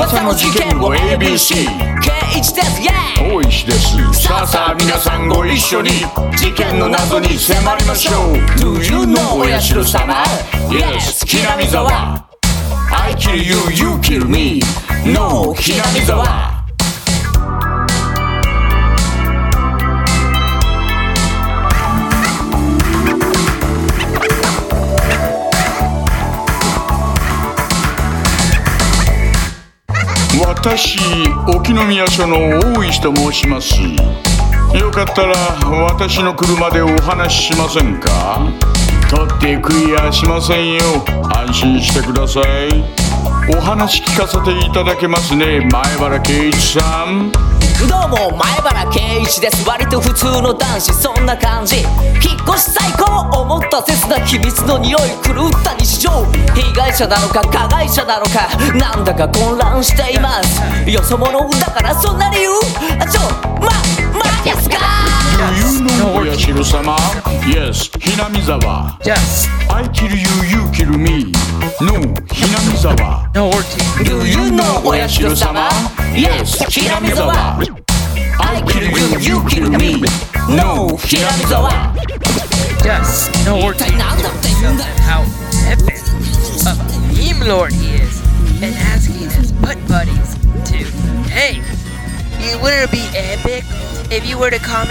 噂の事件を ABC 圭一です、イェイ。 大石です。さあさあ皆さんご一緒に事件の謎に迫りましょう。 Do you know お社様 Yes ひなみざわ I kill you, you kill me No ひなみざわ。私、沖宮署の大石と申します。よかったら私の車でお話ししませんか？取って食いやしませんよ。安心してください。お話聞かせていただけますね、前原圭一さん。 どうも前原圭一です。割と普通の男子、そんな感じ。引っ越し最高思った切な秘密の匂い狂った日常。被害者なのか加害者なのかなんだか混乱しています。よそ者だからそんな理由マですか？ Do you know お社様 Yes ひなみざわ Yes. I kill you, you kill me No ひなみざわ。 No, we're team. Do you know お社様 Yes ひなみざわ I kill you, you kill me No ひなみざわ。 Yes. No, we're 一体 team. 何だって言うんだよ。 How epic of a meme lord he is, and asking his butt buddies to, hey, wouldn't it be epic if you were to call me